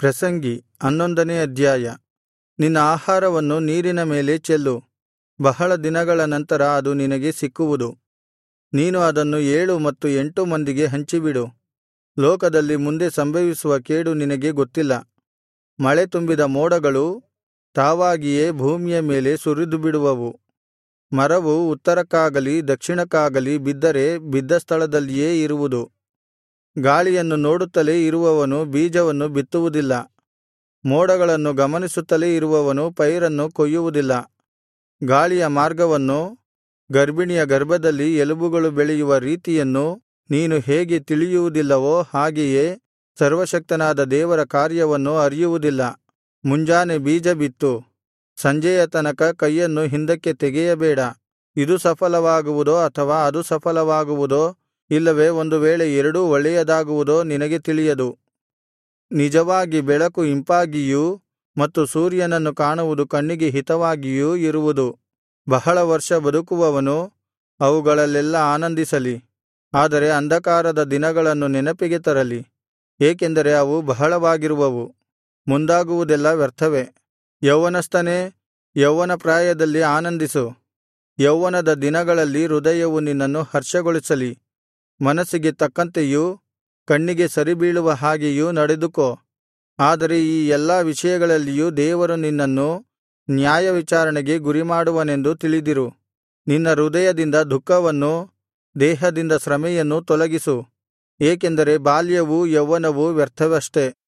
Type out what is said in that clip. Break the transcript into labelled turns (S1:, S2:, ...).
S1: ಪ್ರಸಂಗಿ 11ನೇ ಅಧ್ಯಾಯ. ನಿನ್ನ ಆಹಾರವನ್ನು ನೀರಿನ ಮೇಲೆ ಚೆಲ್ಲು, ಬಹಳ ದಿನಗಳ ನಂತರ ಅದು ನಿನಗೆ ಸಿಕ್ಕುವುದು. ನೀನು ಅದನ್ನು 7 ಮತ್ತು 8 ಮಂದಿಗೆ ಹಂಚಿಬಿಡು. ಲೋಕದಲ್ಲಿ ಮುಂದೆ ಸಂಭವಿಸುವ ಕೇಡು ನಿನಗೆ ಗೊತ್ತಿಲ್ಲ. ಮಳೆ ತುಂಬಿದ ಮೋಡಗಳು ತಾವಾಗಿಯೇ ಭೂಮಿಯ ಮೇಲೆ ಸುರಿದುಬಿಡುವವು. ಮರವು ಉತ್ತರಕ್ಕಾಗಲಿ ದಕ್ಷಿಣಕ್ಕಾಗಲಿ ಬಿದ್ದರೆ ಬಿದ್ದ ಸ್ಥಳದಲ್ಲಿಯೇ ಇರುವುದು. ಗಾಳಿಯನ್ನು ನೋಡುತ್ತಲೇ ಇರುವವನು ಬೀಜವನ್ನು ಬಿತ್ತುವುದಿಲ್ಲ, ಮೋಡಗಳನ್ನು ಗಮನಿಸುತ್ತಲೇ ಇರುವವನು ಪೈರನ್ನು ಕೊಯ್ಯುವುದಿಲ್ಲ. ಗಾಳಿಯ ಮಾರ್ಗವನ್ನೂ ಗರ್ಭಿಣಿಯ ಗರ್ಭದಲ್ಲಿ ಎಲುಬುಗಳು ಬೆಳೆಯುವ ರೀತಿಯನ್ನು ನೀನು ಹೇಗೆ ತಿಳಿಯುವುದಿಲ್ಲವೋ, ಹಾಗೆಯೇ ಸರ್ವಶಕ್ತನಾದ ದೇವರ ಕಾರ್ಯವನ್ನು ಅರಿಯುವುದಿಲ್ಲ. ಮುಂಜಾನೆ ಬೀಜ ಬಿತ್ತು, ಸಂಜೆಯ ತನಕ ಕೈಯನ್ನು ಹಿಂದಕ್ಕೆ ತೆಗೆಯಬೇಡ. ಇದು ಸಫಲವಾಗುವುದೋ ಅಥವಾ ಅದು ಸಫಲವಾಗುವುದೋ, ಇಲ್ಲವೇ ಒಂದು ವೇಳೆ ಎರಡೂ ಒಳ್ಳೆಯದಾಗುವುದೋ ನಿನಗೆ ತಿಳಿಯದು. ನಿಜವಾಗಿ ಬೆಳಕು ಇಂಪಾಗಿಯೂ ಮತ್ತು ಸೂರ್ಯನನ್ನು ಕಾಣುವುದು ಕಣ್ಣಿಗೆ ಹಿತವಾಗಿಯೂ ಇರುವುದು. ಬಹಳ ವರ್ಷ ಬದುಕುವವನು ಅವುಗಳಲ್ಲೆಲ್ಲಾ ಆನಂದಿಸಲಿ. ಆದರೆ ಅಂಧಕಾರದ ದಿನಗಳನ್ನು ನೆನಪಿಗೆ ತರಲಿ, ಏಕೆಂದರೆ ಅವು ಬಹಳವಾಗಿರುವವು. ಮುಂದಾಗುವುದೆಲ್ಲ ವ್ಯರ್ಥವೇ. ಯೌವನಸ್ಥನೇ, ಯೌವನ ಪ್ರಾಯದಲ್ಲಿ ಆನಂದಿಸು. ಯೌವನದ ದಿನಗಳಲ್ಲಿ ಹೃದಯವು ನಿನ್ನನ್ನು ಹರ್ಷಗೊಳಿಸಲಿ. ಮನಸ್ಸಿಗೆ ತಕ್ಕಂತೆಯೂ ಕಣ್ಣಿಗೆ ಸರಿಬೀಳುವ ಹಾಗೆಯೂ ನಡೆದುಕೋ. ಆದರೆ ಈ ಎಲ್ಲಾ ವಿಷಯಗಳಲ್ಲಿಯೂ ದೇವರು ನಿನ್ನನ್ನು ನ್ಯಾಯವಿಚಾರಣೆಗೆ ಗುರಿಮಾಡುವನೆಂದು ತಿಳಿದಿರು. ನಿನ್ನ ಹೃದಯದಿಂದ ದುಃಖವನ್ನೂ ದೇಹದಿಂದ ಶ್ರಮೆಯನ್ನೂ ತೊಲಗಿಸು, ಏಕೆಂದರೆ ಬಾಲ್ಯವೂ ಯೌವನವೂ ವ್ಯರ್ಥವಷ್ಟೆ.